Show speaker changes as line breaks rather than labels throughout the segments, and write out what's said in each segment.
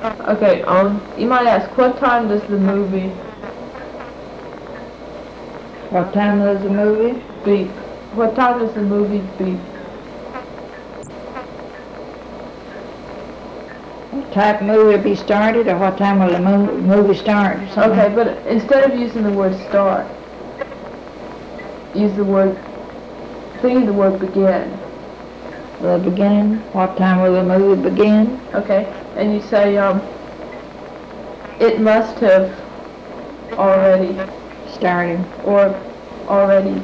Okay, you might ask, what time does the movie
What time does the movie?
beep? What time does the movie beep?
What type of movie will be started, or what time will the movie start, or something?
Okay, but instead of using the word start, use the word, think of the word begin.
The beginning, what time will the movie begin?
Okay, and you say, it must have already,
Started.
or already,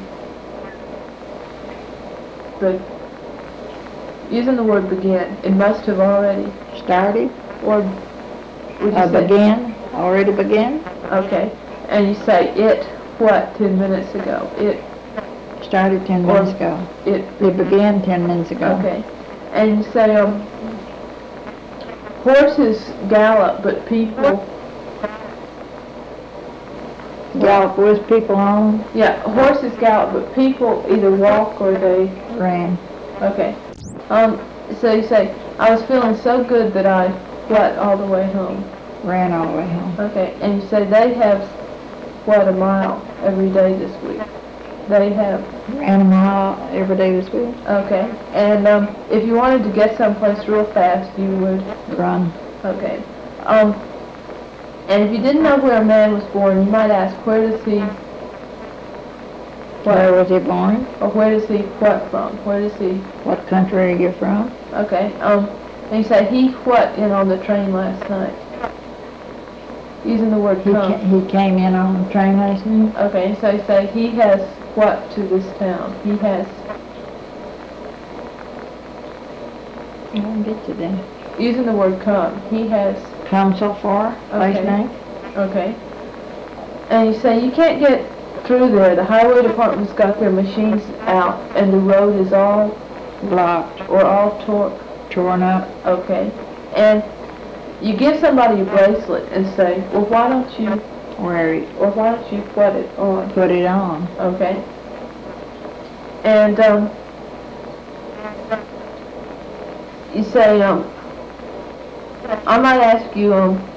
but using the word begin, it must have already,
Started?
or would you say?
Began? Already began?
Okay, and you say, it, what, 10 minutes ago? It,
Started 10
Or-
minutes ago.
it,
It began 10 minutes ago.
okay, and you say, horses gallop, but people,
Gallop with people on,
yeah, horses gallop, but people either walk or they,
ran.
okay. So you say, I was feeling so good that I, what, all the way home?
Ran all the way home.
Okay, and you say they have, what, a mile every day this week? They have,
Ran a mile every day this week.
okay, and if you wanted to get someplace real fast, you would,
Run.
okay. And if you didn't know where a man was born, you might ask, where does he,
Where was he born?
or where does he what from? Where does he,
What country are you from?
okay, and you say, he what in on the train last night? Using the word come.
He came in on the train last night.
Okay, so you say, he has what to this town? He has,
I didn't get to that.
using the word come, he has,
Come so far last
Okay.
night?
okay. And you say, you can't get through there. The highway department's got their machines out and the road is all,
Blocked.
or all
Torn up.
okay. And you give somebody a bracelet and say, well, why don't you,
Where he
or why don't you put it on?
put it on.
Okay. And, you say, I might ask you,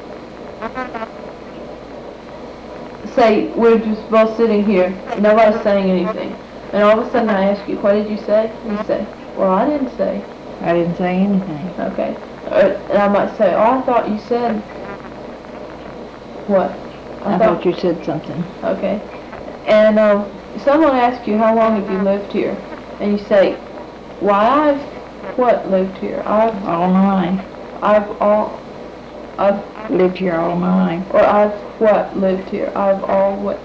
say, we're just both sitting here, nobody's saying anything, and all of a sudden I ask you, what did you say? You say, well, I didn't say.
I didn't say anything.
Okay. And I might say, oh, I thought you said, what?
I thought you said something.
Okay. And someone asks you, how long have you lived here? And you say, why, I've, what, lived here?
All my life.
I've
Lived here all my life.
or I've, what, lived here? I've all, what,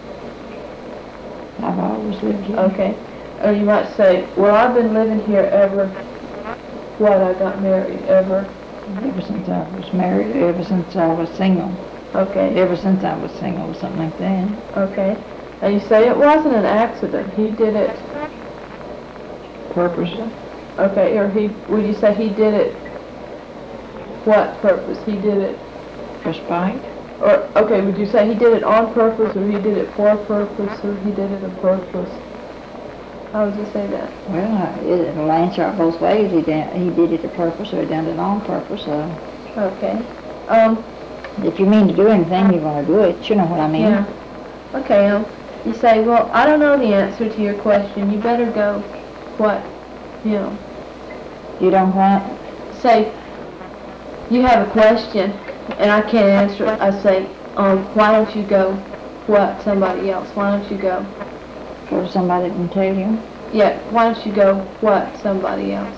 I've always lived here.
okay. Or you might say, well, I've been living here ever, what, I got married, ever,
Ever since I was married, ever since I was single.
okay,
Ever since I was single, something like that.
okay. And you say, it wasn't an accident, he did it,
Purposely.
okay, or would you say he did it, what purpose? He did it,
For spite.
or, okay, would you say he did it on purpose, or he did it for a purpose, or he did it on purpose? How would you say that?
Well, it'll answer out both ways. He did it to purpose, or he done it on purpose.
Okay.
If you mean to do anything, you're going to do it. You know what I mean?
Yeah. Okay, you say, well, I don't know the answer to your question. You better go, what, you know.
You don't want?
Say, you have a question, and I can't answer it. I say, why don't you go, what, somebody else? Why don't you go?
Go to somebody and tell you?
Yeah, why don't you go, what, somebody else?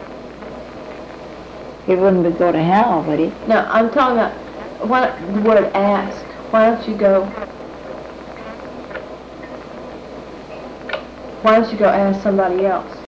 He wouldn't go to hell, would he?
No, I'm talking about, the word ask. Why don't you go, why don't you go ask somebody else?